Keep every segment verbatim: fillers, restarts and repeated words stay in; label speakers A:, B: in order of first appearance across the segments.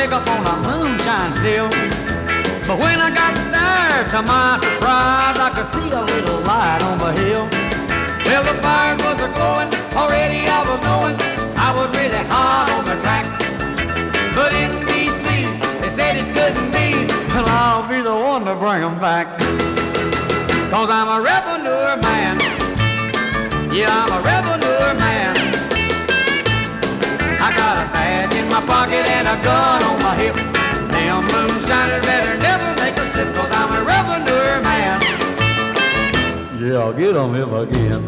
A: pick up on a moonshine still. But when I got there, to my surprise, I could see a little light on the hill. Well, the fires was a-glowing, already I was knowing I was really hot on the track. But in D C, they said it couldn't be, well, I'll be the one to bring 'em back. Cause I'm a revenue man. Yeah, I'm a revenue man. I got a badge in my pocket and a gun on my hip. Damn moonshiners better never make a slip, cause I'm a revenue man. Yeah, I'll get 'em if I can.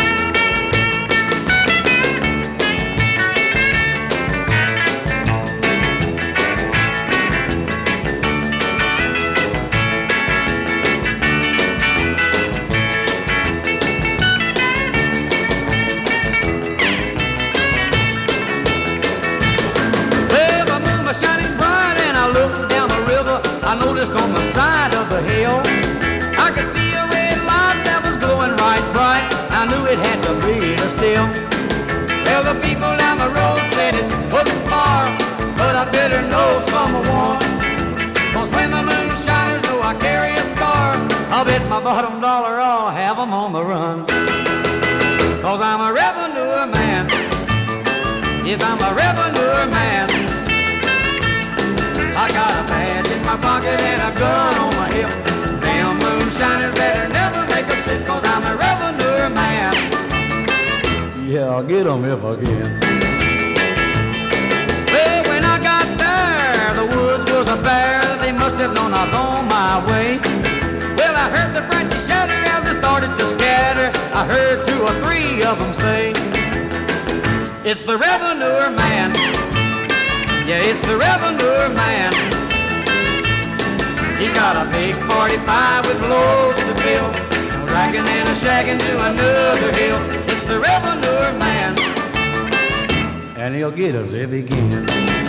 A: I noticed on the side of the hill, I could see a red light that was glowing right bright. I knew it had to be the still. Well, the people down the road said it wasn't far, but I better know someone. Cause when the moonshiners know I carry a scar, I'll bet my bottom dollar I'll have 'em on the run. Cause I'm a revenue man. Yes, I'm a revenue man. I got a badge in my pocket and a gun on my hip. Damn moonshiners better never make a slip, cause I'm a revenue man. Yeah, I'll get 'em if I can. Well, when I got there, the woods was a bare. They must have known I was on my way. Well, I heard the branches shatter as they started to scatter. I heard two or three of them say, it's the revenue man. Yeah, it's the revenue man. He's got a big forty-five with loads to fill, racking and a shagging to another hill. It's the revenue man, and he'll get us if he can.